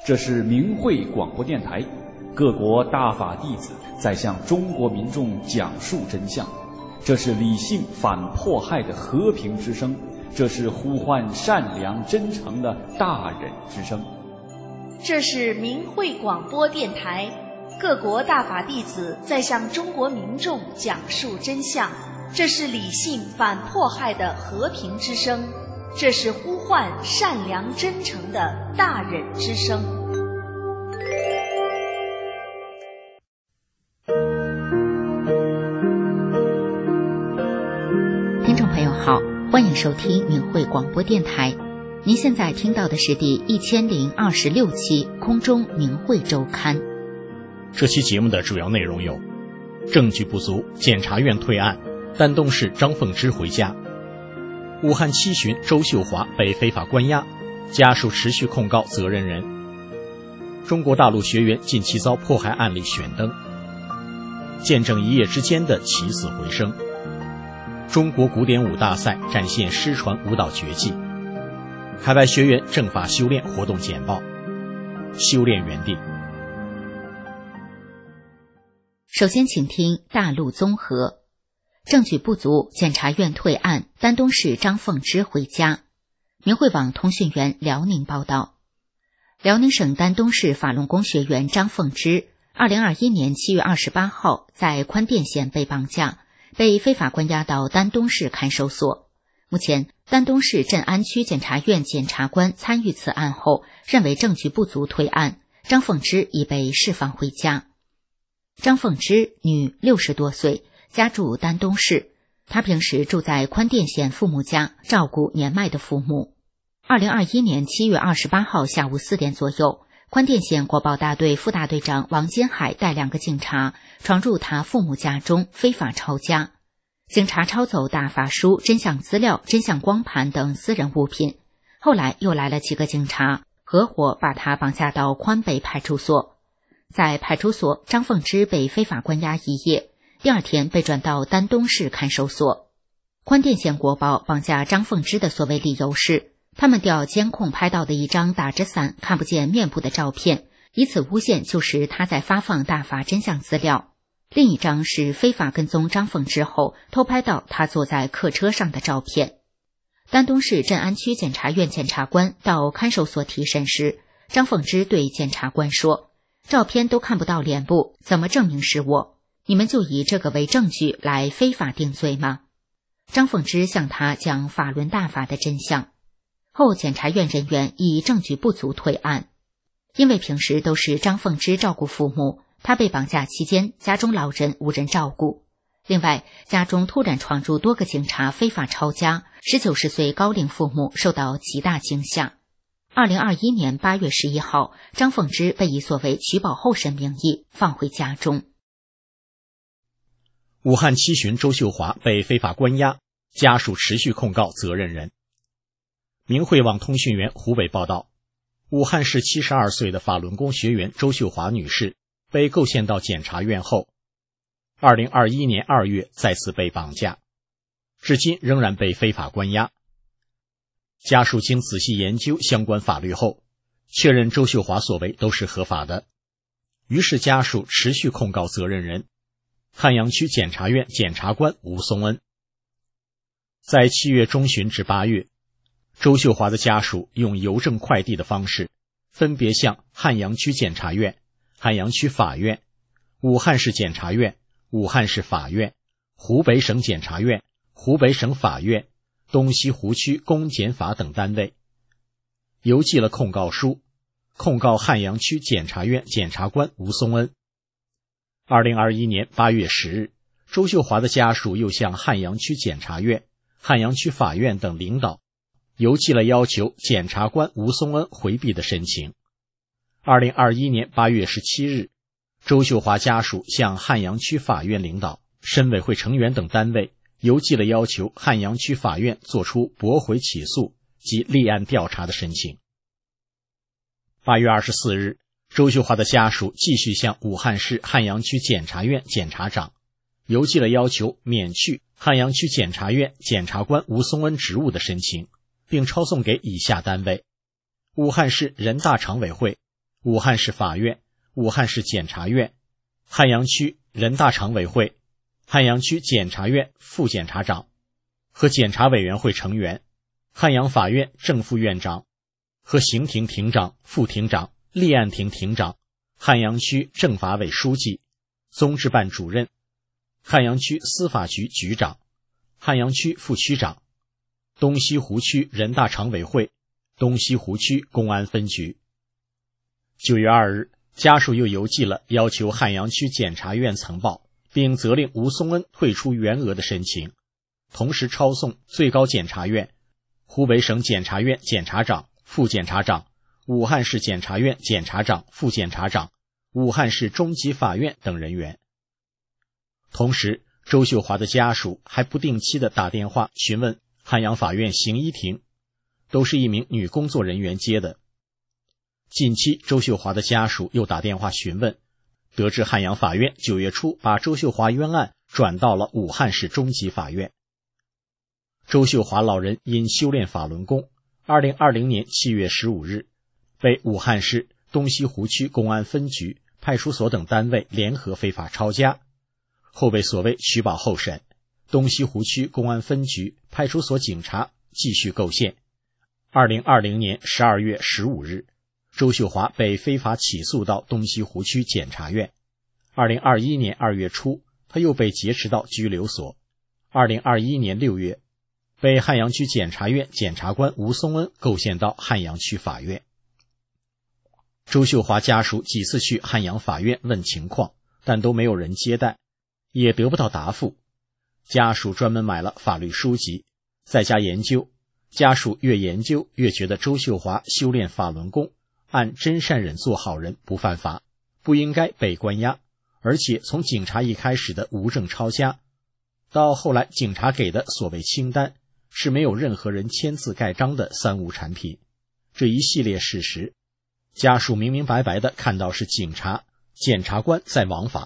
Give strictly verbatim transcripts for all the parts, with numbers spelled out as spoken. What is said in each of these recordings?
这是明慧广播电台，各国大法弟子在向中国民众讲述真相。这是理性反迫害的和平之声，这是呼唤善良真诚的大忍之声。 这是明慧广播电台，各国大法弟子在向中国民众讲述真相。这是理性反迫害的和平之声，这是呼唤善良真诚的大忍之声。 听众朋友好，欢迎收听明慧广播电台。您现在听到的是第一千零二十六期空中明慧周刊。 这期节目的主要内容有：证据不足，检察院退案，丹东市张凤芝回家；武汉七旬周秀华被非法关押，家属持续控告责任人；中国大陆学员近期遭迫害案例选登；见证一夜之间的起死回生；中国古典舞大赛展现失传舞蹈绝技；海外学员正法修炼活动简报；修炼园地。 首先请听大陆综合。证据不足，检察院退案，丹东市张凤芝回家。明慧网通讯员辽宁报道，辽宁省丹东市法轮功学员张凤芝二零二一年七月二十八号在宽甸县被绑架，被非法关押到丹东市看守所。目前丹东市镇安区检察院检察官参与此案后，认为证据不足退案，张凤芝已被释放回家。张凤芝，女，六十多岁，家住丹东市。她平时住在宽甸县父母家，照顾年迈的父母。二零二一年七月二十八号下午四点左右，宽甸县国保大队副大队长王金海带两个警察闯入他父母家中，非法抄家。警察抄走大法书、真相资料、真相光盘等私人物品。后来又来了几个警察，合伙把他绑架到宽北派出所。在派出所，张凤芝被非法关押一夜，第二天被转到丹东市看守所。宽甸县国保绑架张凤芝的所谓理由是，他们调监控拍到的一张打着伞看不见面部的照片，以此诬陷就是他在发放大法真相资料。另一张是非法跟踪张凤芝后偷拍到他坐在客车上的照片。丹东市镇安区检察院检察官到看守所提审时，张凤芝对检察官说，照片都看不到脸部，怎么证明是我？你们就以这个为证据来非法定罪吗？张凤芝向他讲法轮大法的真相后，检察院人员以证据不足退案。因为平时都是张凤芝照顾父母，他被绑架期间家中老人无人照顾。另外，家中突然闯入多个警察非法抄家，十九十岁高龄父母受到极大惊吓。二零二一年八月十一号，张凤芝被以所谓取保候审名义放回家中。 武汉七旬周秀华被非法关押，家属持续控告责任人。明慧网通讯员湖北报道，武汉市七十二岁的法轮功学员周秀华女士被构陷到检察院后，二零二一年二月再次被绑架，至今仍然被非法关押。家属经仔细研究相关法律后，确认周秀华所为都是合法的，于是家属持续控告责任人汉阳区检察院检察官吴松恩。在七月中旬至八月，周秀华的家属用邮政快递的方式，分别向汉阳区检察院、汉阳区法院、武汉市检察院、武汉市法院、湖北省检察院、湖北省法院、东西湖区公检法等单位邮寄了控告书，控告汉阳区检察院检察官吴松恩。二零二一年八月十日，周秀华的家属又向汉阳区检察院、汉阳区法院等领导邮寄了要求检察官吴松恩回避的申请。二零二一年八月十七日，周秀华家属向汉阳区法院领导、申委会成员等单位邮寄了要求汉阳区法院作出驳回起诉及立案调查的申请。八月二十四日，周秀华的家属继续向武汉市汉阳区检察院检察长邮寄了要求免去汉阳区检察院检察官吴松恩职务的申请，并抄送给以下单位：武汉市人大常委会、 武汉市法院、武汉市检察院、汉阳区人大常委会、汉阳区检察院副检察长和检察委员会成员、汉阳法院正副院长和刑庭庭长、副庭长、立案庭庭长、汉阳区政法委书记、综治办主任、汉阳区司法局局长、汉阳区副区长、东西湖区人大常委会、东西湖区公安分局。九月二日，家属又邮寄了要求汉阳区检察院呈报并责令吴松恩退出原额的申请，同时抄送最高检察院、湖北省检察院检察长、副检察长、武汉市检察院检察长、副检察长、武汉市中级法院等人员。同时，周秀华的家属还不定期地打电话询问汉阳法院刑一庭，都是一名女工作人员接的。近期，周秀华的家属又打电话询问，得知汉阳法院九月初把周秀华冤案转到了武汉市中级法院。周秀华老人因修炼法轮功，二零二零年七月十五日被武汉市东西湖区公安分局、派出所等单位联合非法抄家，后被所谓取保候审，东西湖区公安分局、派出所警察继续构陷。二零二零年十二月十五日，周秀华被非法起诉到东西湖区检察院。二零二一年二月初，他又被劫持到拘留所。二零二一年六月，被汉阳区检察院检察官吴松恩构陷到汉阳区法院。周秀华家属几次去汉阳法院问情况，但都没有人接待，也得不到答复。家属专门买了法律书籍，在家研究。家属越研究越觉得周秀华修炼法轮功，按真善忍做好人不犯法，不应该被关押，而且从警察一开始的无证抄家，到后来警察给的所谓清单，是没有任何人签字盖章的三无产品。这一系列事实，家属明明白白地看到是警察、检察官在枉法。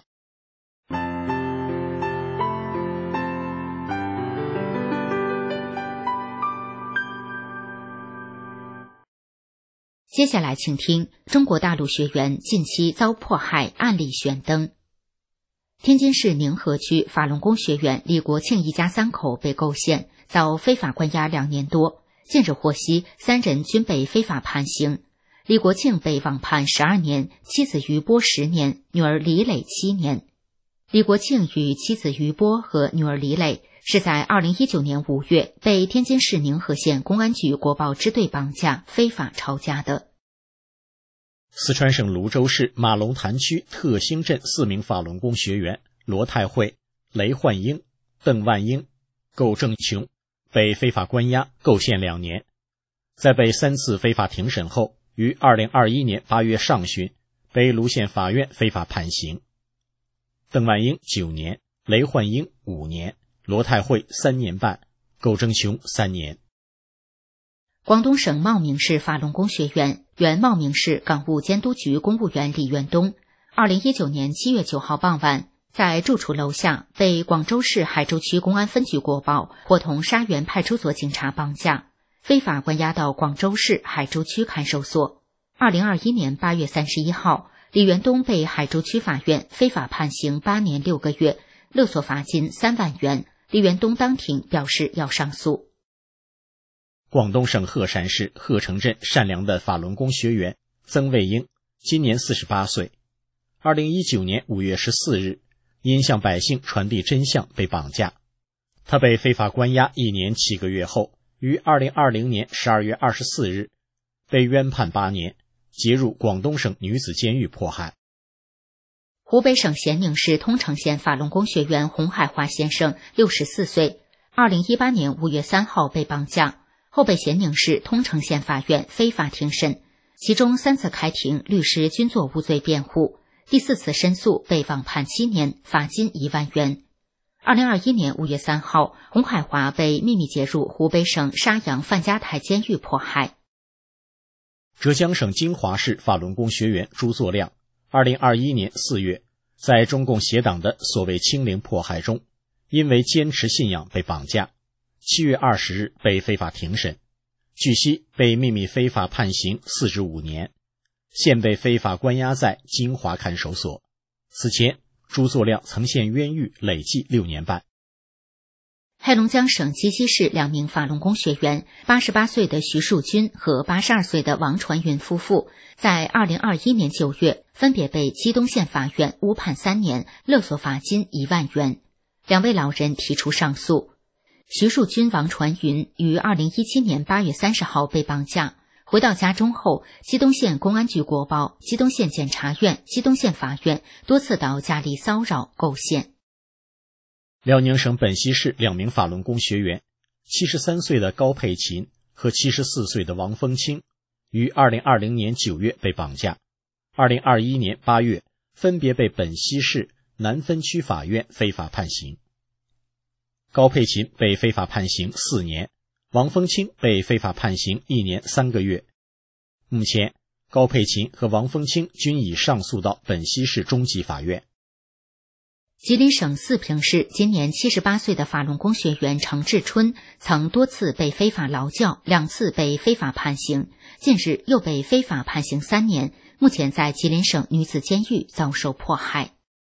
接下来请听中国大陆学员近期遭迫害案例悬灯。天津市宁河区法轮功学员李国庆一家三口被构陷，遭非法关押两年多。近日获悉，三人均被非法判刑。李国庆被网判十二年，妻子于波十年，女儿李磊七年。李国庆与妻子于波和女儿李磊是在二零一九年五月被天津市宁河县公安局国保支队绑架非法抄家的。 四川省泸州市马龙潭区特兴镇四名法轮功学员罗太慧、雷焕英、邓万英、苟正琼被非法关押构陷两年，在被三次非法庭审后，于二零二一年八月上旬被泸县法院非法判刑。邓万英九年，雷焕英五年，罗太慧三年半，苟正琼三年。 广东省茂名市法轮功学员原茂名市港务监督局公务员李元东，二零一九年七月九号傍晚，在住处楼下被广州市海州区公安分局国保伙同沙园派出所警察绑架，非法关押到广州市海州区看守所。二零二一年八月三十一号，李元东被海州区法院非法判刑八年六个月，勒索罚金三万元。李元东当庭表示要上诉。 广东省鹤山市鹤城镇善良的法轮功学员曾卫英，今年四十八岁，二零一九年五月十四日，因向百姓传递真相被绑架。他被非法关押一年七个月后，于二零二零年十二月二十四日被冤判八年，结入广东省女子监狱迫害。 湖北省咸宁市通城县法轮功学员洪海华先生六十四岁，二零一八年五月三号被绑架，后被咸宁市通城县法院非法庭审，其中三次开庭律师均作无罪辩护，第四次申诉被网判七年，罚金一万元。二零二一年五月三号，洪海华被秘密接入湖北省沙洋范家台监狱迫害。 浙江省金华市法轮功学员朱作亮，二零二一年四月，在中共协党的所谓清零迫害中，因为坚持信仰被绑架，七月二十日被非法庭审，据悉被秘密非法判刑四十五年， 现被非法关押在金华看守所。此前朱作亮曾陷冤狱，累计六年半。 黑龙江省鸡西市两名法轮功学员，八十八岁的徐树军和八十二岁的王传云夫妇，在二零二一年九月分别被鸡东县法院误判三年，勒索罚金一万元。两位老人提出上诉。徐树军、王传云于二零一七年八月三十号被绑架，回到家中后，鸡东县公安局国报、鸡东县检察院、鸡东县法院多次到家里骚扰构陷。 辽宁省本溪市两名法轮功学员，七十三岁的高佩琴和七十四岁的王风清，于二零二零年九月被绑架，二零二一年八月分别被本溪市南分区法院非法判刑。高佩琴被非法判刑四年，王风清被非法判刑一年三个月。目前，高佩琴和王风清均已上诉到本溪市中级法院。 吉林省四平市今年七十八岁的法轮功学员程志春曾多次被非法劳教，两次被非法判刑，近日又被非法判刑三年，目前在吉林省女子监狱遭受迫害。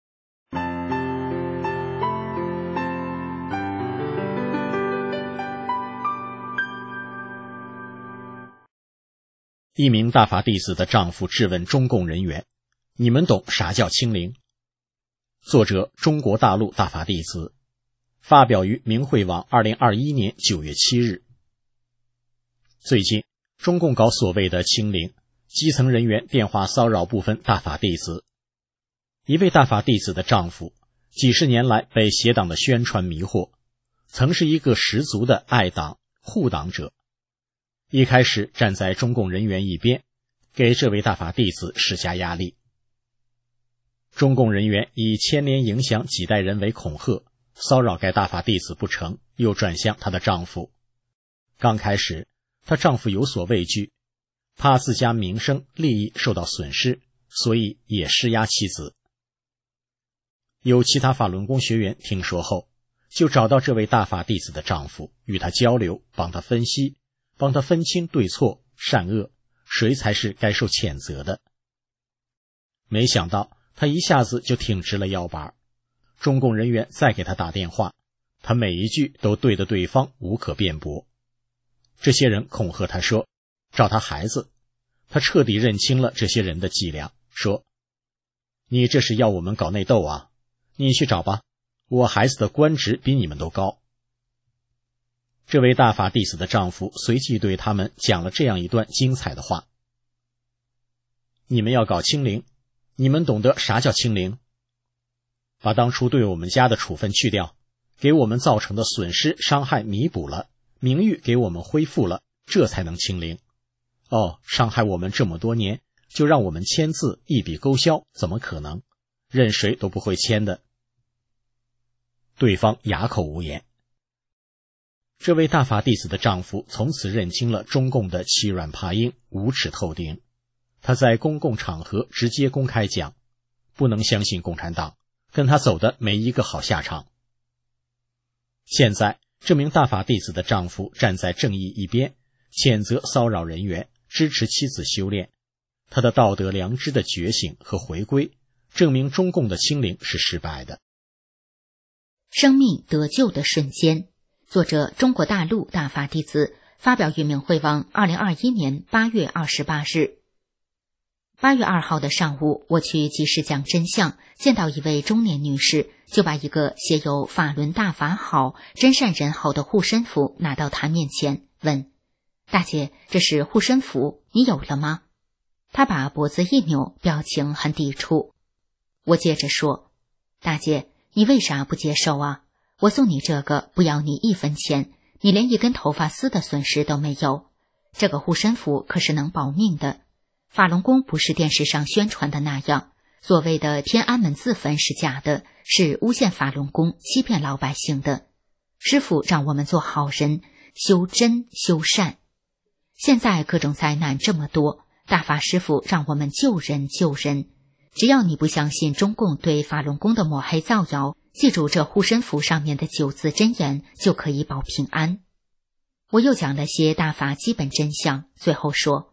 一名大法弟子的丈夫质问中共人员：“你们懂啥叫清零？”作者中国大陆大法弟子，发表于明慧网二零二一年九月七日。最近，中共搞所谓的清零，基层人员电话骚扰部分大法弟子。一位大法弟子的丈夫，几十年来被邪党的宣传迷惑，曾是一个十足的爱党护党者。一开始站在中共人员一边，给这位大法弟子施加压力。中共人员以牵连影响几代人为恐吓，骚扰该大法弟子不成，又转向她的丈夫。刚开始，她丈夫有所畏惧，怕自家名声利益受到损失，所以也施压妻子。有其他法轮功学员听说后，就找到这位大法弟子的丈夫，与他交流，帮他分析，帮他分清对错、善恶，谁才是该受谴责的。没想到他一下子就挺直了腰板，中共人员再给他打电话，他每一句都对得对方无可辩驳。这些人恐吓他说找他孩子，他彻底认清了这些人的伎俩，说：“你这是要我们搞内斗啊？你去找吧，我孩子的官职比你们都高。”这位大法弟子的丈夫随即对他们讲了这样一段精彩的话：“你们要搞清零，你们懂得啥叫清零？把当初对我们家的处分去掉，给我们造成的损失伤害弥补了，名誉给我们恢复了，这才能清零。哦，伤害我们这么多年，就让我们签字一笔勾销，怎么可能？任谁都不会签的。”对方哑口无言。这位大法弟子的丈夫从此认清了中共的欺软怕硬、无耻透顶。他在公共场合直接公开讲，不能相信共产党，跟他走的没一个好下场。现在这名大法弟子的丈夫站在正义一边，谴责骚扰人员，支持妻子修炼。他的道德良知的觉醒和回归，证明中共的清零是失败的。 生命得救的瞬间，作者中国大陆大法弟子，发表于明慧网二零二一年八月二十八日。八月二号的上午，我去集市讲真相，见到一位中年女士，就把一个写有法轮大法好、真善人好的护身符拿到她面前，问：“大姐，这是护身符，你有了吗？”她把脖子一扭，表情很抵触。我接着说：“大姐，你为啥不接受啊？我送你这个，不要你一分钱，你连一根头发丝的损失都没有。这个护身符可是能保命的。法轮功不是电视上宣传的那样，所谓的天安门自焚是假的，是诬陷法轮功、欺骗老百姓的。师父让我们做好人，修真修善。现在各种灾难这么多，大法师父让我们救人救人。只要你不相信中共对法轮功的抹黑造谣，记住这护身符上面的九字真言，就可以保平安。”我又讲了些大法基本真相，最后说：“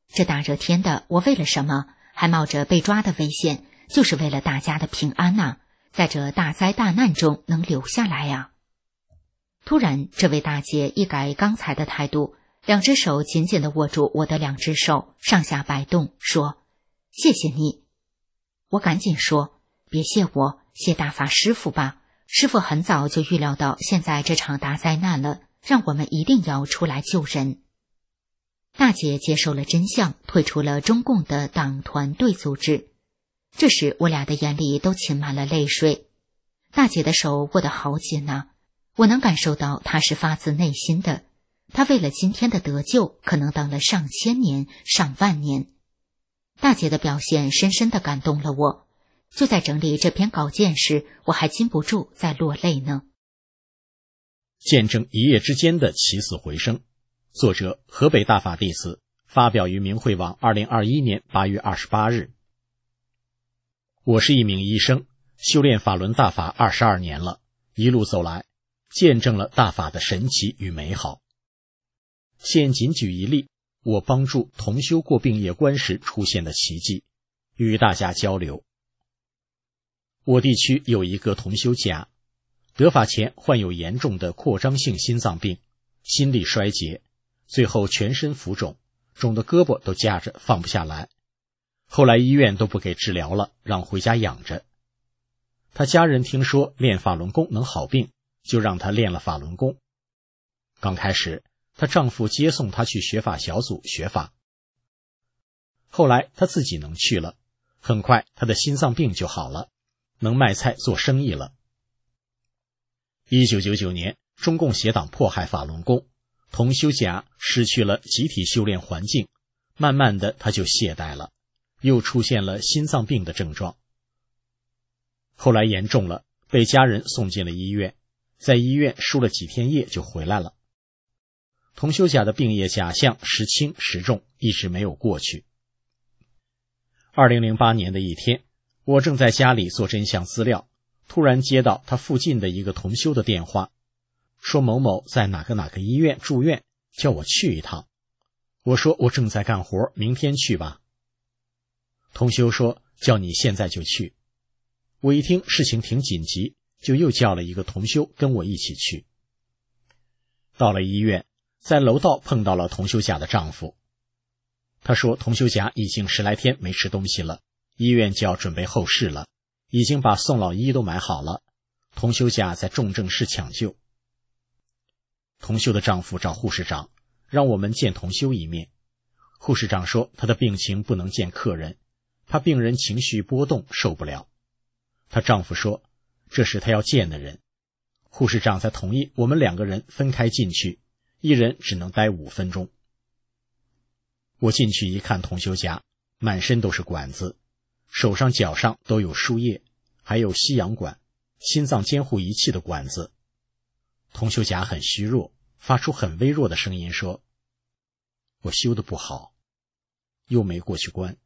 这大热天的，我为了什么？还冒着被抓的危险，就是为了大家的平安呐、啊，在这大灾大难中能留下来呀、啊。突然，这位大姐一改刚才的态度，两只手紧紧地握住我的两只手，上下摆动，说：“谢谢你。”我赶紧说：“别谢我，谢大法师父吧。师父很早就预料到现在这场大灾难了，让我们一定要出来救人。”大姐接受了真相，退出了中共的党团队组织。这时我俩的眼里都噙满了泪水。大姐的手握得好紧啊，我能感受到她是发自内心的。她为了今天的得救，可能等了上千年、上万年。大姐的表现深深地感动了我。就在整理这篇稿件时，我还禁不住在落泪呢。 见证一夜之间的起死回生，作者河北大法弟子，发表于明慧网二零二一年八月二十八日。我是一名医生，修炼法轮大法二十二年了，一路走来，见证了大法的神奇与美好。现仅举一例，我帮助同修过病业关时出现的奇迹，与大家交流。我地区有一个同修家，得法前患有严重的扩张性心脏病，心力衰竭，最后全身浮肿，肿的胳膊都夹着放不下来。后来医院都不给治疗了，让回家养着。他家人听说练法轮功能好病，就让他练了法轮功。刚开始，她丈夫接送她去学法小组学法。后来她自己能去了，很快她的心脏病就好了，能卖菜做生意了。一九九九年，中共邪党迫害法轮功，同修家失去了集体修炼环境，慢慢的他就懈怠了，又出现了心脏病的症状。后来严重了，被家人送进了医院，在医院输了几天液就回来了。同修家的病业假象时轻时重，一直没有过去。二零零八年的一天，我正在家里做真相资料，突然接到他附近的一个同修的电话，说某某在哪个哪个医院住院，叫我去一趟。我说我正在干活，明天去吧。同修说叫你现在就去。我一听事情挺紧急，就又叫了一个同修跟我一起去。到了医院，在楼道碰到了同修甲的丈夫。他说同修甲已经十来天没吃东西了，医院就要准备后事了，已经把宋老医都买好了，同修甲在重症室抢救。同修的丈夫找护士长，让我们见同修一面。护士长说他的病情不能见客人，怕病人情绪波动受不了。她丈夫说这是他要见的人。护士长才同意我们两个人分开进去，一人只能待五分钟。我进去一看，同修甲满身都是管子，手上脚上都有输液，还有吸氧管、心脏监护仪器的管子。同修甲很虚弱，发出很微弱的声音说，我修得不好，又没过去关。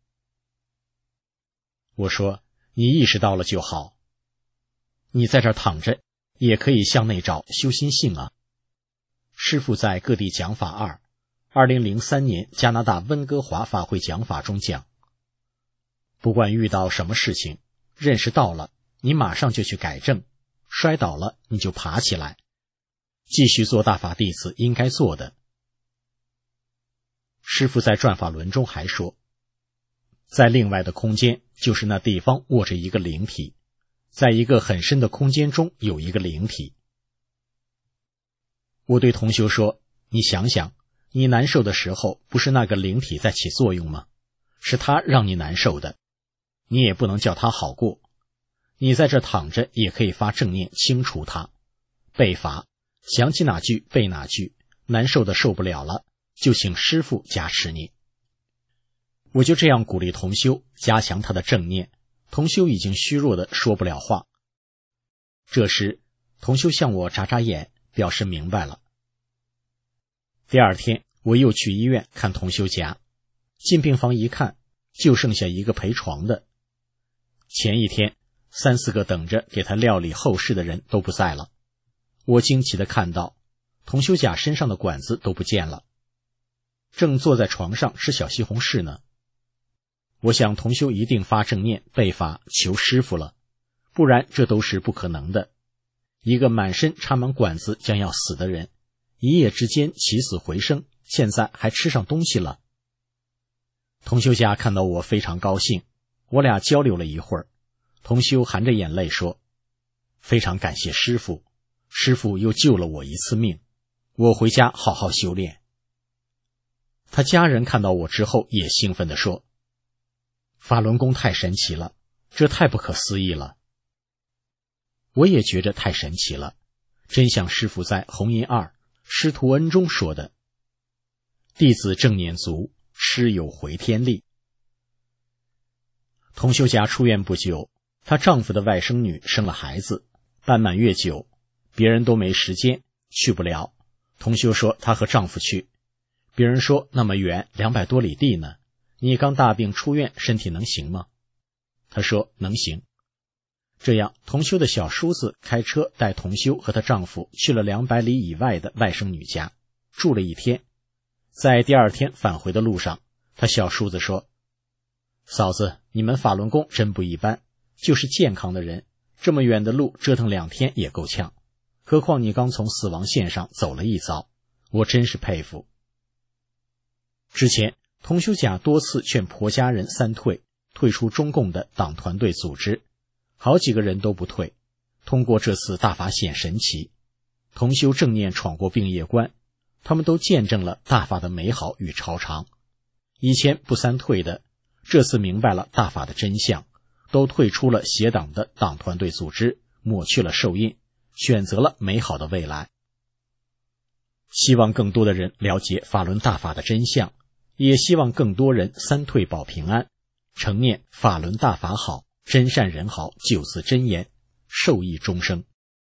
我说你意识到了就好，你在这儿躺着也可以向内找修心性啊。师父在各地讲法二二零零三年加拿大温哥华法会讲法中讲，不管遇到什么事情，认识到了你马上就去改正，摔倒了你就爬起来，继续做大法弟子应该做的。师父在转法轮中还说，在另外的空间，就是那地方握着一个灵体，在一个很深的空间中有一个灵体。我对同修说，你想想，你难受的时候，不是那个灵体在起作用吗？是他让你难受的，你也不能叫他好过。你在这躺着也可以发正念清除他，背法，想起哪句背哪句，难受的受不了了，就请师父加持你。我就这样鼓励同修，加强他的正念。同修已经虚弱的说不了话。这时同修向我眨眨眼，表示明白了。第二天我又去医院看同修家，进病房一看，就剩下一个陪床的。前一天三四个等着给他料理后事的人都不在了。我惊奇地看到同修甲身上的管子都不见了。 正坐在床上吃小西红柿呢。我想同修一定发正念背法求师父了，不然这都是不可能的。一个满身插满管子将要死的人，一夜之间起死回生，现在还吃上东西了。同修家看到我非常高兴，我俩交流了一会儿，同修含着眼泪说，非常感谢师父，师父又救了我一次命，我回家好好修炼。他家人看到我之后也兴奋地说，法轮功太神奇了，这太不可思议了。我也觉得太神奇了，真像师父在弘音二师徒恩中说的，弟子正念足，师有回天力。同修家出院不久，她丈夫的外甥女生了孩子，办满月久，别人都没时间，去不了。同修说她和丈夫去，别人说那么远，两百多里地呢，你刚大病出院，身体能行吗？她说能行。这样，同修的小叔子开车带同修和她丈夫去了两百里以外的外甥女家，住了一天。在第二天返回的路上，他小叔子说，嫂子，你们法轮功真不一般，就是健康的人，这么远的路折腾两天也够呛，何况你刚从死亡线上走了一遭，我真是佩服。之前同修甲多次劝婆家人三退，退出中共的党团队组织，好几个人都不退。通过这次大法显神奇，同修正念闯过病业关，他们都见证了大法的美好与超常。以前不三退的，这次明白了大法的真相，都退出了邪党的党团队组织，抹去了受印，选择了美好的未来。希望更多的人了解法轮大法的真相，也希望更多人三退保平安，承念法轮大法好，真善人好九字真言，受益终生。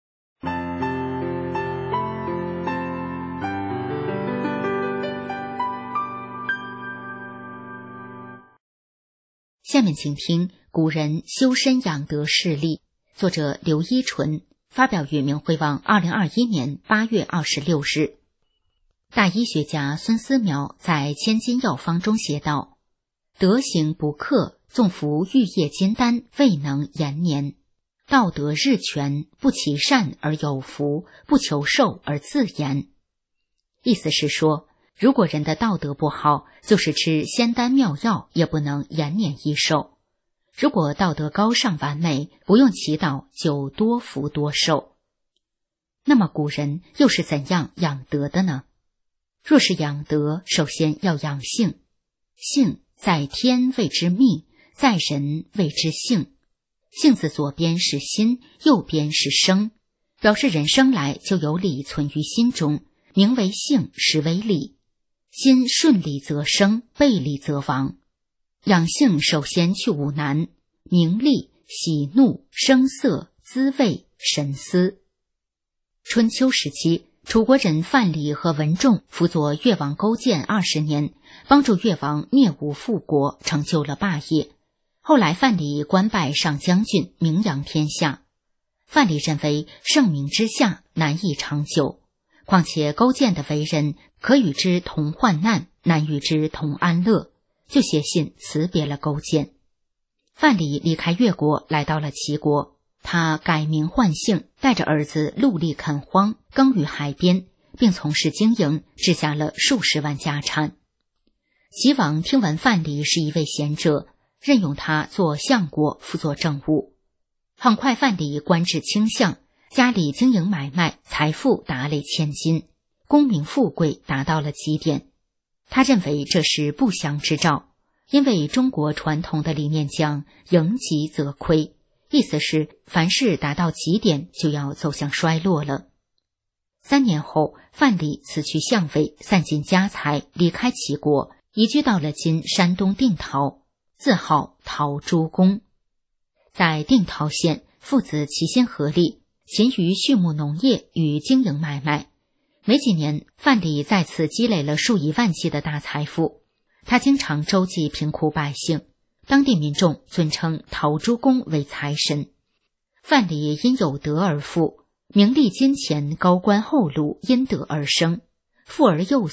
下面请听古人修身养德事例，作者刘一纯，发表于明慧网二零二一年八月二十六日。大医学家孙思邈在《千金药方》中写道，德行不克，纵服玉液金丹，未能延年。道德日全，不其善而有福，不求寿而自延。意思是说，如果人的道德不好，就是吃仙丹妙药也不能延年益寿。如果道德高尚完美，不用祈祷就多福多寿。那么古人又是怎样养德的呢？若是养德，首先要养性。性在天谓之命，在人谓之性。性字左边是心，右边是生，表示人生来就有理存于心中，名为性，实为理。心顺理则生，背理则亡。养性首先去五难：名利、喜怒、声色、滋味、神思。春秋时期，楚国人范蠡和文仲辅佐越王勾践二十年，帮助越王灭吴复国，成就了霸业。后来范蠡官拜上将军，名扬天下。范蠡认为盛名之下难以长久，况且勾践的为人可与之同患难，难与之同安乐，就写信辞别了勾践。范蠡离开越国，来到了齐国。他改名换姓，带着儿子戮力垦荒，耕于海边，并从事经营，置下了数十万家产。齐王听闻范蠡是一位贤者，任用他做相国，辅佐政务。很快范蠡官至卿相，家里经营买卖，财富达累千金，功名富贵达到了极点。他认为这是不祥之兆，因为中国传统的理念讲盈极则亏，意思是凡事达到极点就要走向衰落了。三年后，范蠡辞去相位，散尽家财，离开齐国，移居到了今山东定陶，自号陶朱公。在定陶县，父子齐心合力，勤于畜牧农业与经营买卖。没几年，范蠡再次积累了数以万计的大财富。他经常周济贫苦百姓，当地民众尊称陶朱公为财神。范蠡因有德而富，名利金钱高官厚禄因德而生，富而又散，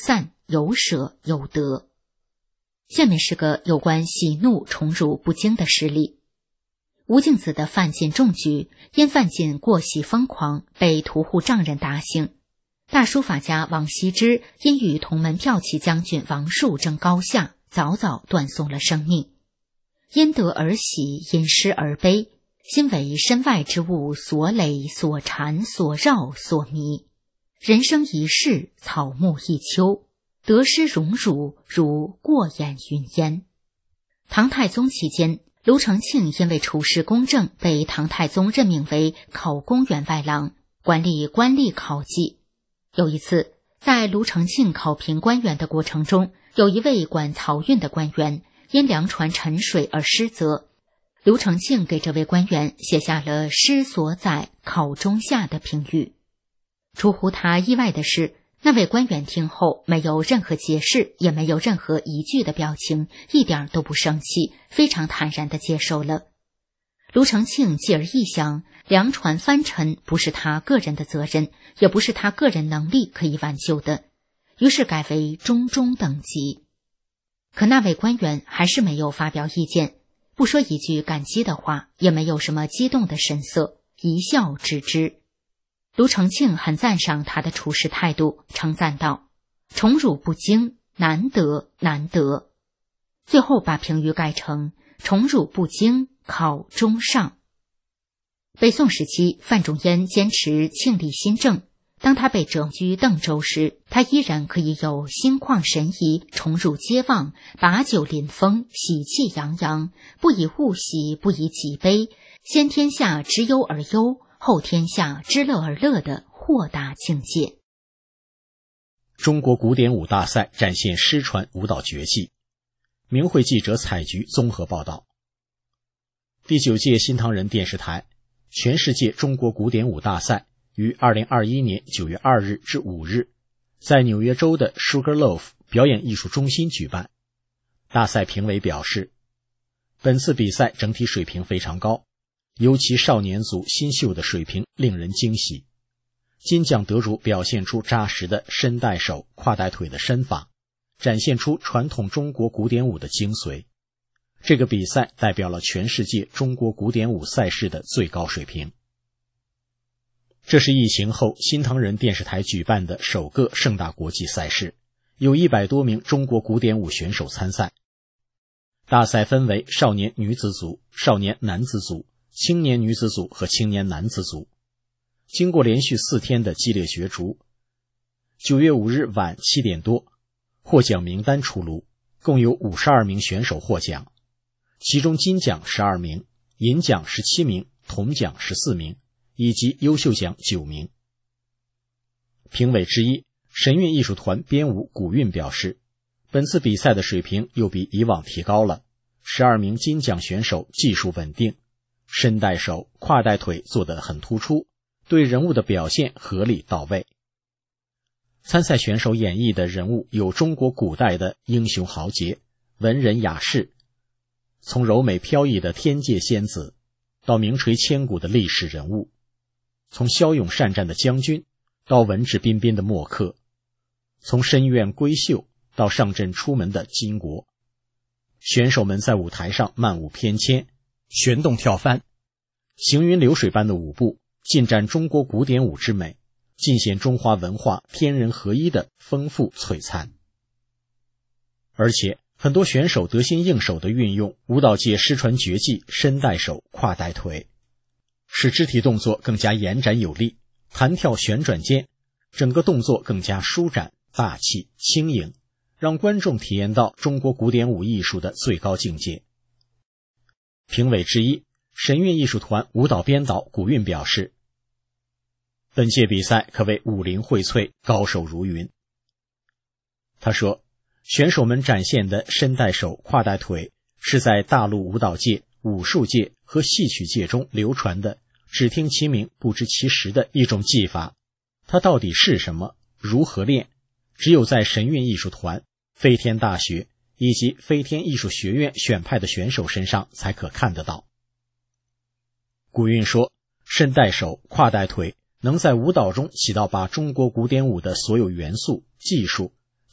有舍有得。下面是个有关喜怒宠辱不惊的事例。吴敬梓的范进中举，因范进过喜疯狂，被屠户丈人打醒。大书法家王羲之因与同门骠骑将军王树争高下，早早断送了生命。因得而喜，因失而悲，心为身外之物所累、所缠、所绕、所迷。人生一世，草木一秋，得失荣辱如过眼云烟。唐太宗期间，卢承庆因为处事公正，被唐太宗任命为考功员外郎，管理官吏考绩。有一次，在卢承庆考评官员的过程中，有一位管漕运的官员因粮船沉水而失责，卢承庆给这位官员写下了失所载，考中下的评语。出乎他意外的是，那位官员听后没有任何解释，也没有任何疑惧的表情，一点都不生气，非常坦然地接受了。卢承庆继而一想，粮船翻沉不是他个人的责任，也不是他个人能力可以挽救的，于是改为中中等级。可那位官员还是没有发表意见，不说一句感激的话，也没有什么激动的神色，一笑置之。卢承庆很赞赏他的处事态度，称赞道：“宠辱不惊，难得难得。”最后把评语改成“宠辱不惊，考中上”。北宋时期，范仲淹坚持庆历新政，当他被谪居邓州时，他依然可以有心旷神怡、宠辱皆忘、把酒临风、喜气洋洋，不以物喜，不以己悲，先天下知忧而忧，后天下知乐而乐的豁达境界。 中国古典舞大赛展现失传舞蹈绝技。明慧记者采菊综合报道。第九届新唐人电视台全世界中国古典舞大赛于二零二一年九月二日至五日在纽约州的 Sugarloaf 表演艺术中心举办。大赛评委表示，本次比赛整体水平非常高，尤其少年组新秀的水平令人惊喜。金奖得主表现出扎实的身带手、胯带腿的身法，展现出传统中国古典舞的精髓。这个比赛代表了全世界中国古典舞赛事的最高水平。这是疫情后新唐人电视台举办的首个盛大国际赛事，有一百多名中国古典舞选手参赛。大赛分为少年女子组、少年男子组、青年女子组和青年男子组。经过连续四天的激烈角逐，九月五日晚七点多，获奖名单出炉，共有五十二名选手获奖，其中金奖十二名，银奖十七名，铜奖十四名，以及优秀奖九名。评委之一神韵艺术团编舞古韵表示，本次比赛的水平又比以往提高了，十二名金奖选手技术稳定，身带手、胯带腿做得很突出，对人物的表现合理到位。参赛选手演绎的人物有中国古代的英雄豪杰、文人雅士，从柔美飘逸的天界仙子到名垂千古的历史人物，从骁勇善战的将军到文质彬彬的墨客，从深院闺秀到上阵出门的巾帼。选手们在舞台上漫舞翩跹，旋动跳翻，行云流水般的舞步尽展中国古典舞之美，尽显中华文化天人合一的丰富璀璨。而且很多选手得心应手地运用舞蹈界失传绝技身带手、胯带腿，使肢体动作更加延展有力，弹跳旋转间，整个动作更加舒展、大气、轻盈，让观众体验到中国古典舞艺术的最高境界。评委之一神韵艺术团舞蹈编导古韵表示，本届比赛可谓武林荟萃，高手如云。他说，选手们展现的身带手、胯带腿是在大陆舞蹈界、武术界和戏曲界中流传的只听其名不知其实的一种技法。它到底是什么？如何练？只有在神韵艺术团、飞天大学以及飞天艺术学院选派的选手身上才可看得到。古韵说，身带手、胯带腿能在舞蹈中起到把中国古典舞的所有元素、技术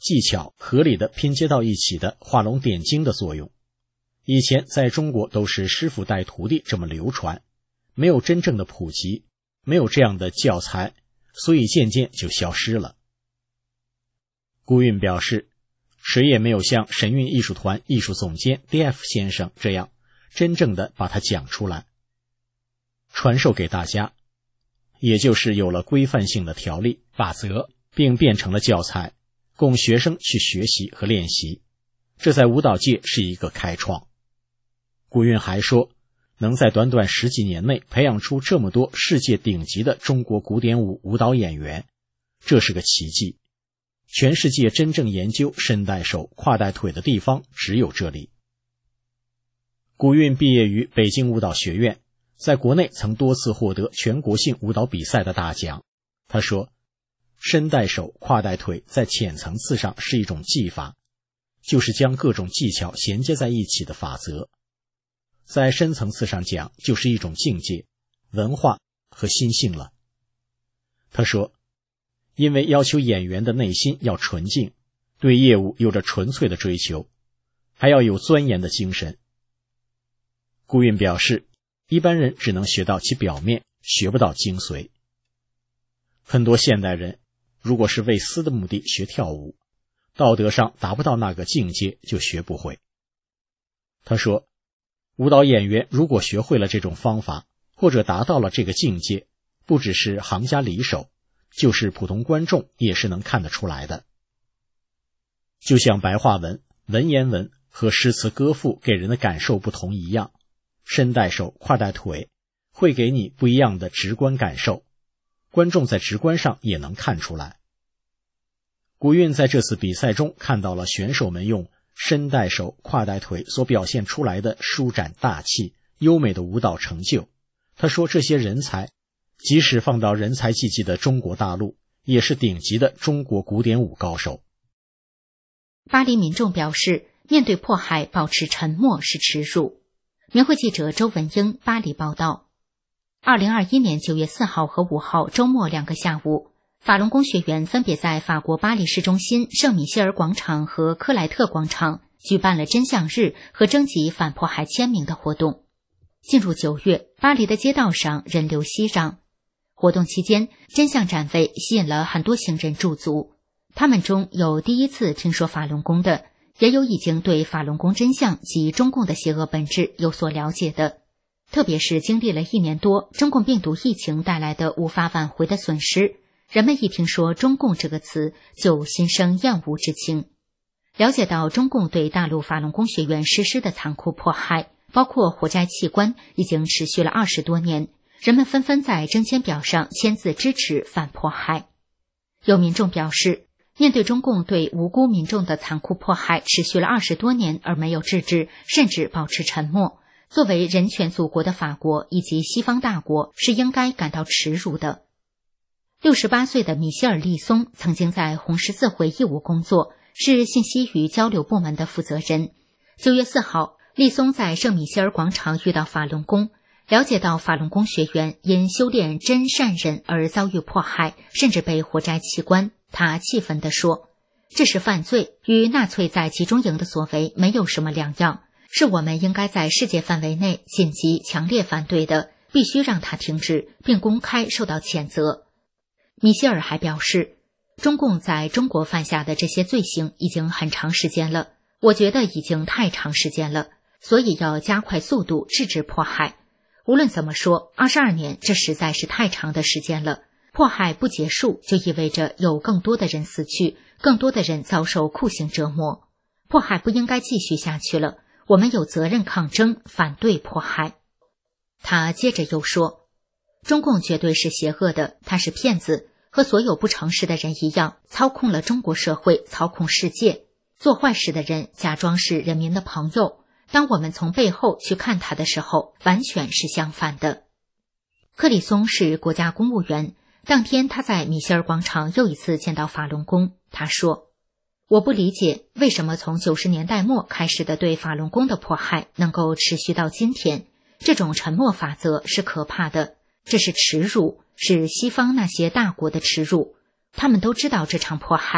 技巧合理的拼接到一起的画龙点睛的作用。以前在中国都是师傅带徒弟这么流传，没有真正的普及，没有这样的教材，所以渐渐就消失了。顾运表示，谁也没有像神韵艺术团艺术总监 D F 先生这样真正的把它讲出来，传授给大家，也就是有了规范性的条例法则，并变成了教材，供学生去学习和练习。这在舞蹈界是一个开创。顾运还说，能在短短十几年内培养出这么多世界顶级的中国古典舞舞蹈演员，这是个奇迹。全世界真正研究伸带手、跨带腿的地方只有这里。顾运毕业于北京舞蹈学院，在国内曾多次获得全国性舞蹈比赛的大奖。他说，伸带手、跨带腿在浅层次上是一种技法，就是将各种技巧衔接在一起的法则。在深层次上讲，就是一种境界、文化和心性了。他说，因为要求演员的内心要纯净，对业务有着纯粹的追求，还要有钻研的精神。顾运表示，一般人只能学到其表面，学不到精髓。很多现代人如果是为私的目的学跳舞，道德上达不到那个境界，就学不会。他说，舞蹈演员如果学会了这种方法，或者达到了这个境界，不只是行家里手，就是普通观众也是能看得出来的。就像白话文、文言文和诗词歌赋给人的感受不同一样，伸带手、跨带腿会给你不一样的直观感受，观众在直观上也能看出来。顾运在这次比赛中看到了选手们用伸带手、跨带腿所表现出来的舒展大气、优美的舞蹈成就。他说，这些人才即使放到人才济济的中国大陆，也是顶级的中国古典舞高手。 巴黎民众表示，面对迫害保持沉默是耻辱。民会记者周文英巴黎报道。二零二一年九月四号和五号周末两个下午，法轮功学员分别在法国巴黎市中心圣米歇尔广场和克莱特广场举办了真相日和征集反迫害签名的活动。进入九月，巴黎的街道上人流熙攘。活动期间，真相展位吸引了很多行人驻足，他们中有第一次听说法轮功的，也有已经对法轮功真相及中共的邪恶本质有所了解的。特别是经历了一年多中共病毒疫情带来的无法挽回的损失，人们一听说中共这个词就心生厌恶之情。了解到中共对大陆法轮功学员实施的残酷迫害，包括活摘器官，已经持续了二十多年，人们纷纷在征签表上签字支持反迫害。有民众表示，面对中共对无辜民众的残酷迫害持续了二十多年而没有制止，甚至保持沉默，作为人权祖国的法国以及西方大国是应该感到耻辱的。六十八岁的米歇尔·利松曾经在红十字会义务工作，是信息与交流部门的负责人。九月四号，利松在圣米歇尔广场遇到法轮功，了解到法轮功学员因修炼真善忍而遭遇迫害，甚至被活摘器官。他气愤地说，这是犯罪，与纳粹在集中营的所为没有什么两样，是我们应该在世界范围内紧急强烈反对的，必须让它停止，并公开受到谴责。米歇尔还表示，中共在中国犯下的这些罪行已经很长时间了，我觉得已经太长时间了，所以要加快速度制止迫害。无论怎么说，二十二年这实在是太长的时间了。迫害不结束，就意味着有更多的人死去，更多的人遭受酷刑折磨。迫害不应该继续下去了，我们有责任抗争，反对迫害。他接着又说，中共绝对是邪恶的，他是骗子，和所有不诚实的人一样，操控了中国社会，操控世界。做坏事的人假装是人民的朋友，当我们从背后去看他的时候，完全是相反的。克里松是国家公务员，当天他在米歇尔广场又一次见到法轮功。他说，我不理解为什么从九十年代末开始的对法轮功的迫害能够持续到今天，这种沉默法则是可怕的，这是耻辱，是西方那些大国的耻辱。他们都知道这场迫害，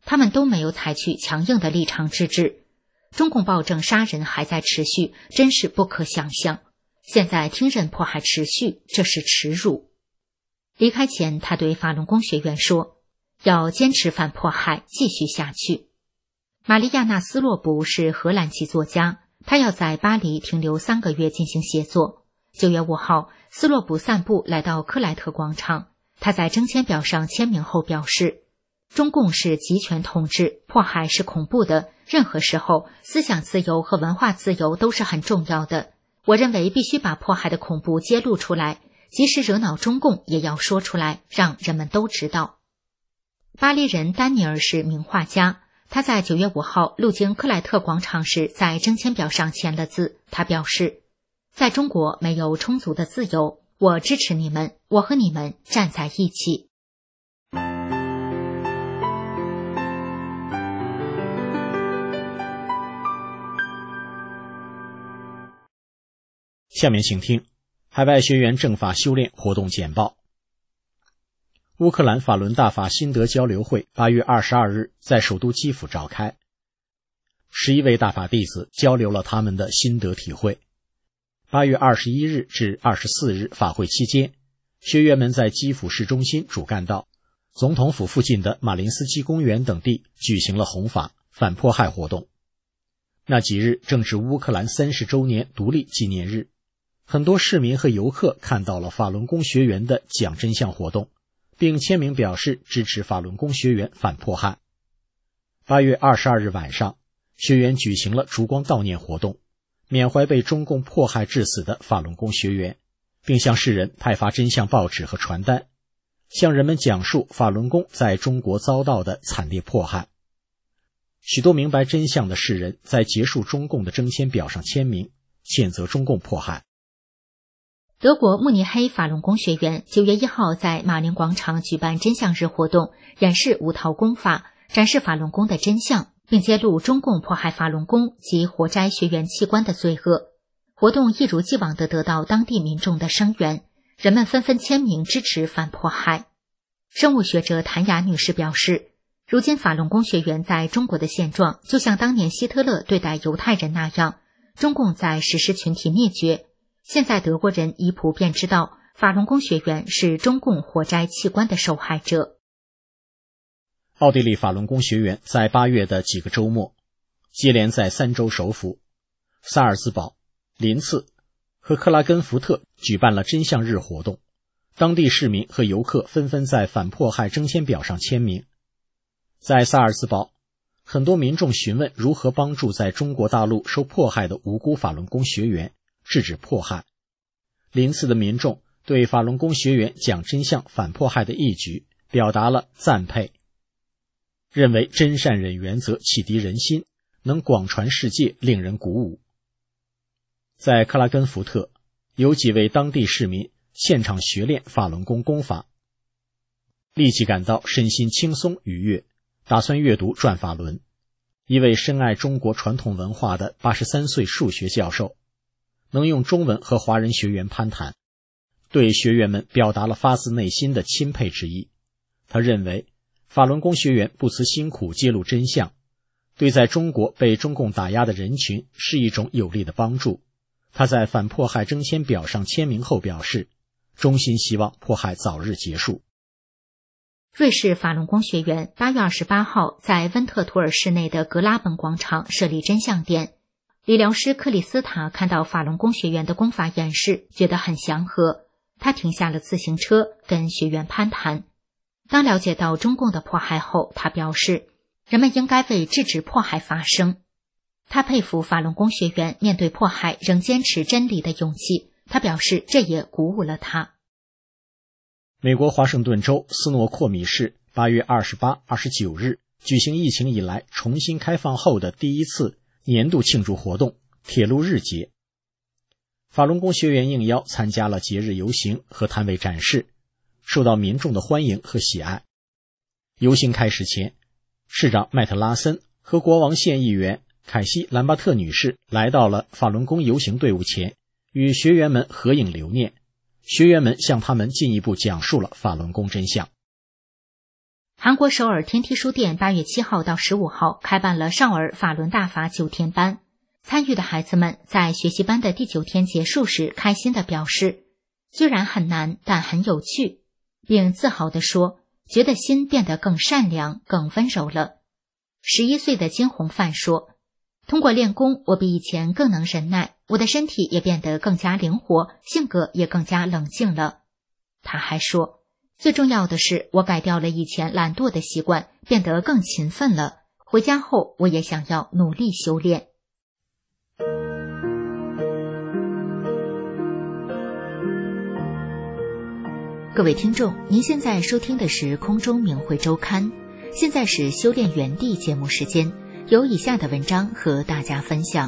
他们都没有采取强硬的立场制止。中共暴政杀人还在持续，真是不可想象。现在听任迫害持续，这是耻辱。离开前，他对法轮功学员说，要坚持反迫害，继续下去。玛丽亚娜·斯洛卜是荷兰籍作家，他要在巴黎停留三个月进行写作。九月五号，斯洛卜散步来到克莱特广场，他在征签表上签名后表示，中共是集权统治，迫害是恐怖的，任何时候思想自由和文化自由都是很重要的。我认为必须把迫害的恐怖揭露出来，即使惹恼中共也要说出来，让人们都知道。巴黎人丹尼尔是名画家，他在九月五号路经克莱特广场时在征签表上签了字。他表示，在中国没有充足的自由，我支持你们，我和你们站在一起。 下面请听海外学员正法修炼活动简报。乌克兰法轮大法心得交流会八月二十二日在首都基辅召开，十一位大法弟子交流了他们的心得体会。八月二十一日至二十四日法会期间，学员们在基辅市中心主干道、总统府附近的马林斯基公园等地举行了弘法反迫害活动。那几日正是乌克兰三十周年独立纪念日，很多市民和游客看到了法轮功学员的讲真相活动，并签名表示支持法轮功学员反迫害。八月二十二日晚上，学员举行了烛光悼念活动，缅怀被中共迫害致死的法轮功学员，并向世人派发真相报纸和传单，向人们讲述法轮功在中国遭到的惨烈迫害。许多明白真相的世人在结束中共的征签表上签名，谴责中共迫害。 德国慕尼黑法轮功学员九月一号在马林广场举办真相日活动，演示无套功法，展示法轮功的真相，并揭露中共迫害法轮功及活摘学员器官的罪恶。活动一如既往地得到当地民众的声援，人们纷纷签名支持反迫害。生物学者谭雅女士表示，如今法轮功学员在中国的现状就像当年希特勒对待犹太人那样，中共在实施群体灭绝。现在德国人已普遍知道法轮功学员是中共活摘器官的受害者。 奥地利法轮功学员在八月的几个周末，接连在三州首府萨尔茨堡、林茨和克拉根福特举办了真相日活动，当地市民和游客纷纷在反迫害征签表上签名。在萨尔茨堡，很多民众询问如何帮助在中国大陆受迫害的无辜法轮功学员，制止迫害。林茨的民众对法轮功学员讲真相反迫害的义举表达了赞佩，认为真善忍原则启迪人心，能广传世界，令人鼓舞。在克拉根福特，有几位当地市民现场学练法轮功功法，立即感到身心轻松愉悦，打算阅读《转法轮》。一位深爱中国传统文化的八十三岁数学教授，能用中文和华人学员攀谈，对学员们表达了发自内心的钦佩之意。他认为法轮功学员不辞辛苦揭露真相，对在中国被中共打压的人群是一种有力的帮助。他在反迫害征签表上签名后表示，衷心希望迫害早日结束。 瑞士法轮功学员八月二十八号在温特图尔市内的格拉本广场设立真相店。理疗师克里斯塔看到法轮功学员的功法演示，觉得很祥和。他停下了自行车，跟学员攀谈。当了解到中共的迫害后，他表示，人们应该为制止迫害发声。他佩服法轮功学员面对迫害仍坚持真理的勇气，他表示这也鼓舞了他。 美国华盛顿州斯诺阔米市八月二十八、二十九日举行疫情以来重新开放后的第一次年度庆祝活动——铁路日节。法轮功学员应邀参加了节日游行和摊位展示，受到民众的欢迎和喜爱。游行开始前，市长麦特拉森和国王县议员凯西·兰巴特女士来到了法轮功游行队伍前，与学员们合影留念。学员们向他们进一步讲述了法轮功真相。 韩国首尔天梯书店八月七号到十五号开办了少儿法轮大法九天班，参与的孩子们在学习班的第九天结束时开心地表示，虽然很难，但很有趣，并自豪地说，觉得心变得更善良、更温柔了。十一岁的金红范说，通过练功，我比以前更能忍耐，我的身体也变得更加灵活，性格也更加冷静了。他还说，最重要的是，我改掉了以前懒惰的习惯，变得更勤奋了。回家后，我也想要努力修炼。各位听众，您现在收听的是空中明慧周刊，现在是修炼园地节目时间，有以下的文章和大家分享。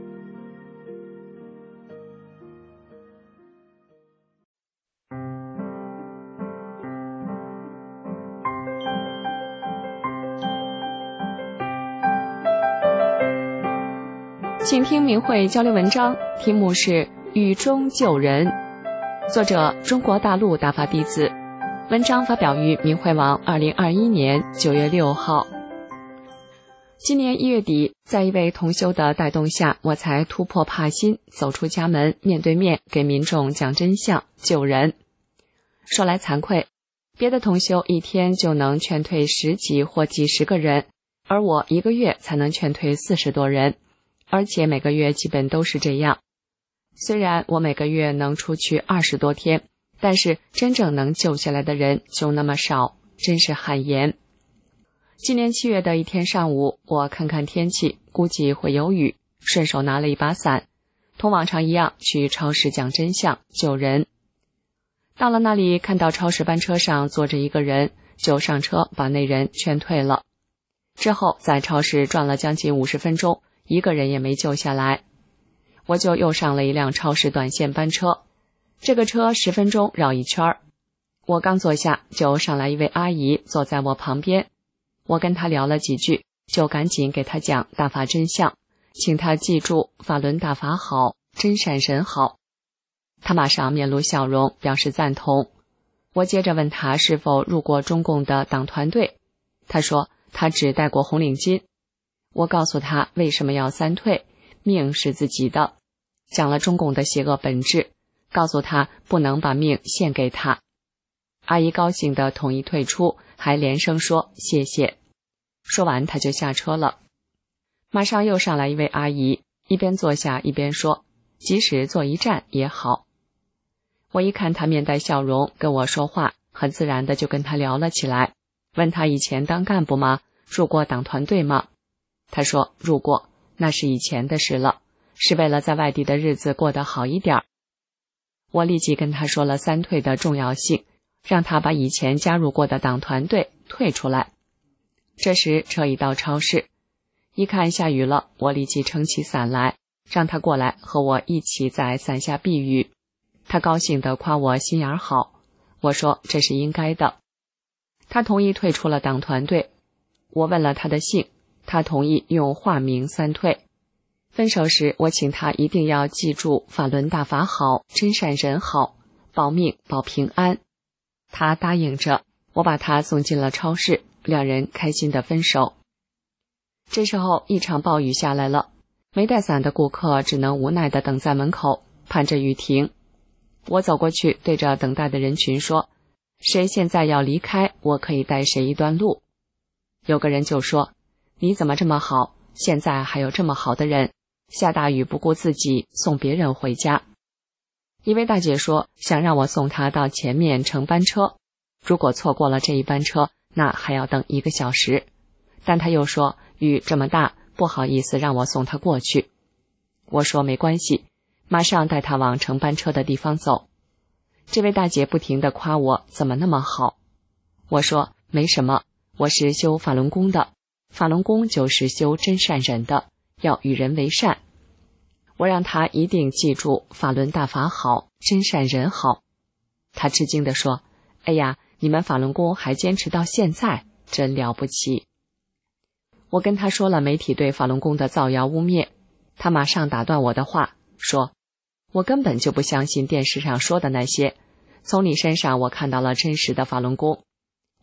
请听明慧交流文章，题目是《雨中救人》，作者中国大陆大法弟子，文章发表于明慧网二零二一年九月六号。今年一月底，在一位同修的带动下，我才突破怕心，走出家门，面对面给民众讲真相，救人。说来惭愧，别的同修一天就能劝退十几或几十个人，而我一个月才能劝退四十多人，而且每个月基本都是这样。虽然我每个月能出去二十多天，但是真正能救下来的人就那么少，真是汗颜。今年七月的一天上午，我看看天气，估计会有雨，顺手拿了一把伞，同往常一样去超市讲真相，救人。到了那里，看到超市班车上坐着一个人，就上车把那人劝退了。之后在超市转了将近五十分钟，一个人也没救下来。我就又上了一辆超市短线班车，这个车十分钟绕一圈。我刚坐下，就上来一位阿姨坐在我旁边，我跟她聊了几句，就赶紧给她讲大法真相，请她记住法轮大法好，真善神好。她马上面露笑容，表示赞同。我接着问她是否入过中共的党团队，她说她只戴过红领巾。我告诉她为什么要三退，命是自己的，讲了中共的邪恶本质，告诉她不能把命献给他。阿姨高兴地同意退出，还连声说谢谢。说完她就下车了。马上又上来一位阿姨，一边坐下一边说，即使坐一站也好。我一看她面带笑容跟我说话，很自然的就跟她聊了起来，问她以前当干部吗？入过党团队吗？她说入过，那是以前的事了，是为了在外地的日子过得好一点。我立即跟她说了三退的重要性，让她把以前加入过的党团队退出来。这时车已到超市，一看下雨了，我立即撑起伞来，让她过来和我一起在伞下避雨。她高兴地夸我心眼好，我说这是应该的。她同意退出了党团队，我问了她的姓，她同意用化名三退。分手时，我请她一定要记住法轮大法好，真善人好，保命保平安。她答应着，我把她送进了超市，两人开心的分手。这时候一场暴雨下来了，没带伞的顾客只能无奈地等在门口，盼着雨停。我走过去对着等待的人群说，谁现在要离开，我可以带谁一段路。有个人就说，你怎么这么好，现在还有这么好的人，下大雨不顾自己送别人回家。一位大姐说，想让我送她到前面乘班车，如果错过了这一班车，那还要等一个小时。但她又说雨这么大，不好意思让我送她过去。我说没关系，马上带她往乘班车的地方走。这位大姐不停地夸我怎么那么好。我说没什么，我是修法轮功的，法轮功就是修真善忍的，要与人为善。我让他一定记住法轮大法好，真善人好。他吃惊地说，哎呀，你们法轮功还坚持到现在，真了不起。我跟他说了媒体对法轮功的造谣污蔑，他马上打断我的话，说我根本就不相信电视上说的那些，从你身上我看到了真实的法轮功。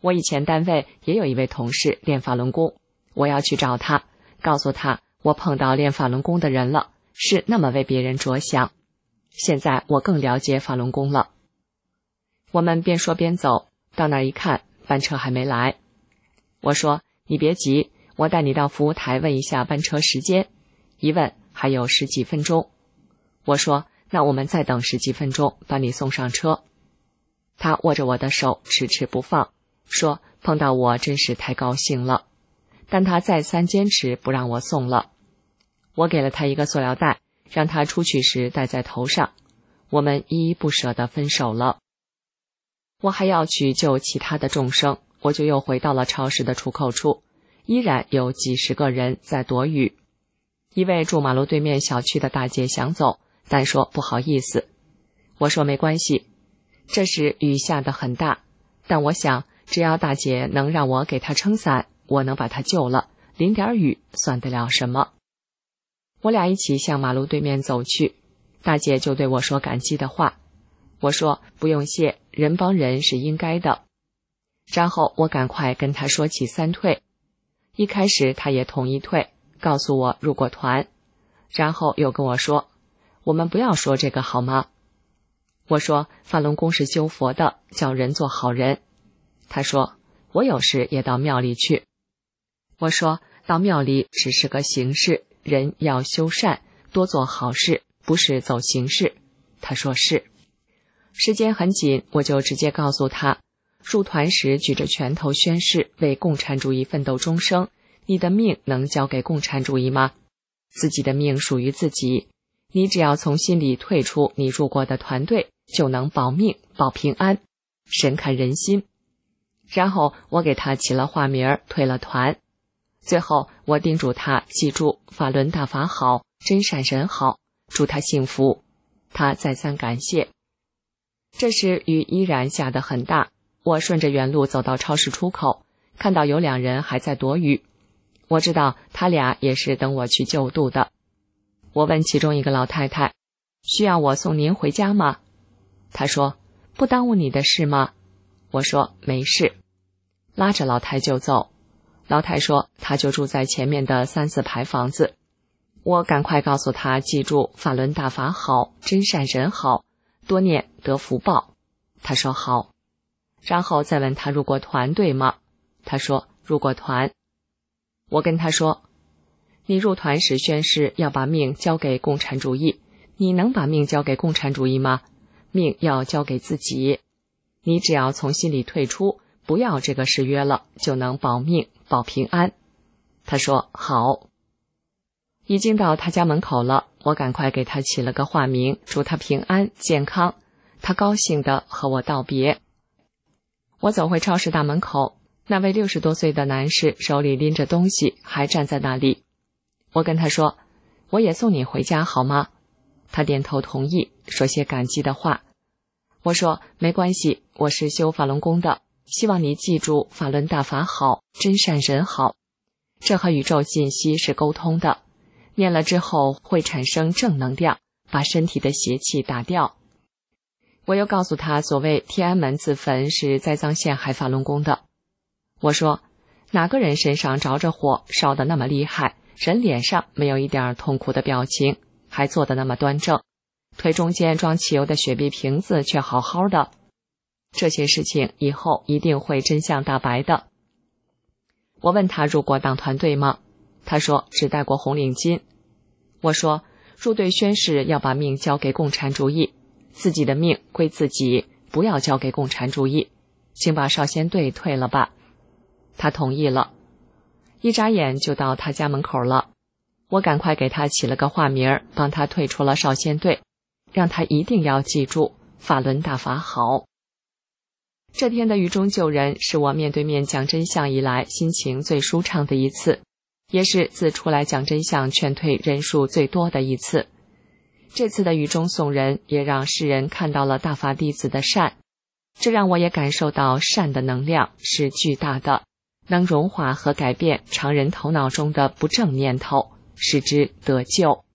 我以前单位也有一位同事练法轮功，我要去找他，告诉他我碰到练法轮功的人了，是那么为别人着想。现在我更了解法轮功了。我们边说边走，到那儿一看，班车还没来。我说，你别急，我带你到服务台问一下班车时间。一问还有十几分钟。我说，那我们再等十几分钟，把你送上车。他握着我的手迟迟不放，说碰到我真是太高兴了，但他再三坚持不让我送了。我给了他一个塑料袋，让他出去时戴在头上。我们依依不舍地分手了。我还要去救其他的众生，我就又回到了超市的出口处，依然有几十个人在躲雨。一位住马路对面小区的大姐想走，但说不好意思。我说没关系。这时雨下得很大，但我想只要大姐能让我给她撑伞，我能把她救了，淋点雨算得了什么。我俩一起向马路对面走去，大姐就对我说感激的话。我说不用谢，人帮人是应该的。然后我赶快跟她说起三退。一开始她也同意退，告诉我入过团，然后又跟我说，我们不要说这个好吗？我说法轮功是修佛的，叫人做好人。他说我有时也到庙里去。我说到庙里只是个形式，人要修善，多做好事，不是走形式。他说是。时间很紧，我就直接告诉他，入团时举着拳头宣誓为共产主义奋斗终生，你的命能交给共产主义吗？自己的命属于自己，你只要从心里退出你入过的团队，就能保命保平安。神看人心。然后我给他起了化名，退了团。最后我叮嘱他记住法轮大法好，真善人好，祝他幸福。他再三感谢。这时雨依然下得很大，我顺着原路走到超市出口，看到有两人还在躲雨。我知道他俩也是等我去救度的。我问其中一个老太太，需要我送您回家吗？她说，不耽误你的事吗？我说没事。拉着老太就走。老太说她就住在前面的三四排房子。我赶快告诉她记住法轮大法好，真善人好，多念得福报。她说好。然后再问她入过团对吗？她说入过团。我跟她说，你入团时宣誓要把命交给共产主义，你能把命交给共产主义吗？命要交给自己，你只要从心里退出，不要这个誓约了，就能保命保平安。他说好。已经到他家门口了，我赶快给他起了个化名，祝他平安健康。他高兴地和我道别。我走回超市大门口，那位六十多岁的男士手里拎着东西，还站在那里。我跟他说，我也送你回家好吗？他点头同意，说些感激的话。我说没关系，我是修法轮功的，希望你记住法轮大法好，真善人好。这和宇宙信息是沟通的，念了之后会产生正能量，把身体的邪气打掉。我又告诉他，所谓天安门自焚是栽赃陷害法轮功的。我说哪个人身上着着火，烧得那么厉害，人脸上没有一点痛苦的表情，还坐得那么端正，腿中间装汽油的雪碧瓶子却好好的。这些事情以后一定会真相大白的。我问他入过党团队吗？他说只戴过红领巾。我说入队宣誓要把命交给共产主义，自己的命归自己，不要交给共产主义，请把少先队退了吧。他同意了。一眨眼就到他家门口了。我赶快给他起了个化名，帮他退出了少先队，让他一定要记住法轮大法好。这天的雨中救人是我面对面讲真相以来心情最舒畅的一次，也是自出来讲真相劝退人数最多的一次。这次的雨中送人也让世人看到了大法弟子的善，这让我也感受到善的能量是巨大的，能融化和改变常人头脑中的不正念头，使之得救。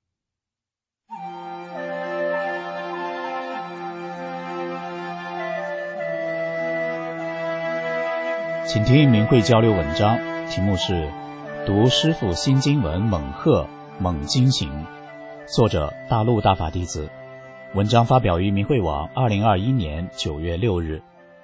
请听明慧交流文章，题目是读师父新经文猛贺猛惊醒，作者大陆大法弟子。文章发表于明慧网二零二一年九月六日。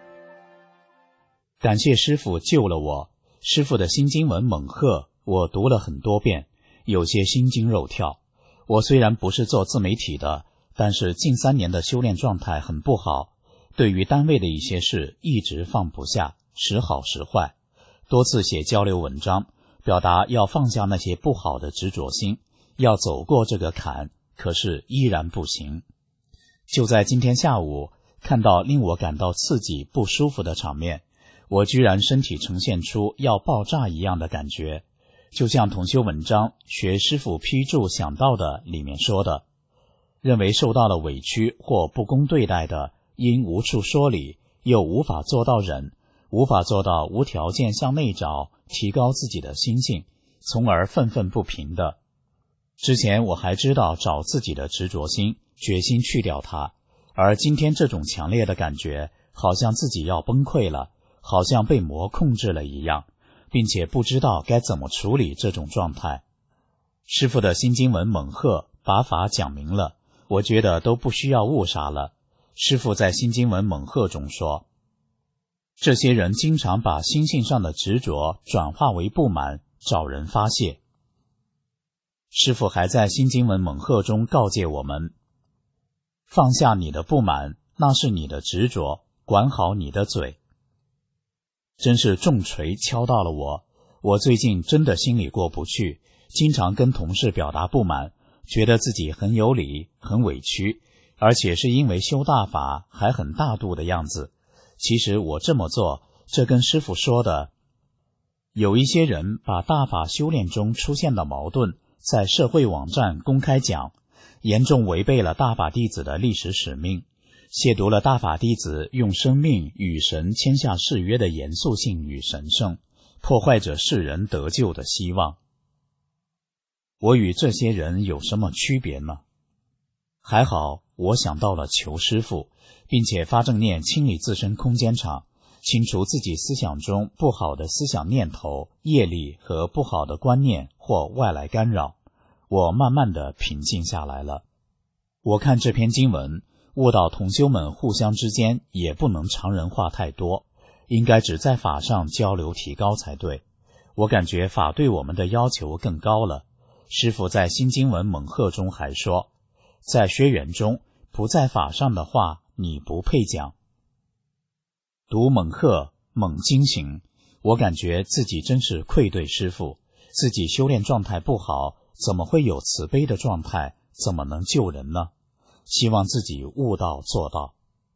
感谢师父救了我，师父的新经文猛贺我读了很多遍，有些心惊肉跳。我虽然不是做自媒体的，但是近三年的修炼状态很不好，对于单位的一些事一直放不下，时好时坏，多次写交流文章，表达要放下那些不好的执着心，要走过这个坎，可是依然不行。就在今天下午，看到令我感到刺激不舒服的场面，我居然身体呈现出要爆炸一样的感觉，就像同修文章学师父批注想到的里面说的，认为受到了委屈或不公对待的，因无处说理，又无法做到忍，无法做到无条件向内找，提高自己的心性，从而愤愤不平的。之前我还知道找自己的执着心，决心去掉它，而今天这种强烈的感觉，好像自己要崩溃了，好像被魔控制了一样，并且不知道该怎么处理这种状态。师父的新经文猛贺把法讲明了，我觉得都不需要误杀了。师父在新经文猛贺中说，这些人经常把心性上的执着转化为不满，找人发泄。师父还在新经文猛贺中告诫我们，放下你的不满，那是你的执着，管好你的嘴。真是重锤敲到了我，我最近真的心里过不去，经常跟同事表达不满，觉得自己很有理，很委屈，而且是因为修大法还很大度的样子。其实我这么做，这跟师父说的，有一些人把大法修炼中出现的矛盾在社会网站公开讲，严重违背了大法弟子的历史使命，亵渎了大法弟子用生命与神签下誓约的严肃性与神圣，破坏着世人得救的希望。我与这些人有什么区别呢？还好我想到了求师父，并且发正念清理自身空间场，清除自己思想中不好的思想念头、业力和不好的观念或外来干扰，我慢慢地平静下来了。我看这篇经文，悟道同修们互相之间也不能常人化太多，应该只在法上交流提高才对。我感觉法对我们的要求更高了。师父在新经文猛贺中还说，在学员中不在法上的话，你不配讲。读猛贺猛惊醒，我感觉自己真是愧对师父，自己修炼状态不好，怎么会有慈悲的状态，怎么能救人呢？希望自己悟到做到。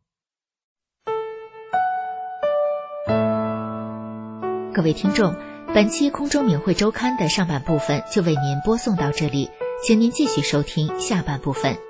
各位听众，本期空中明慧周刊的上半部分就为您播送到这里，请您继续收听下半部分。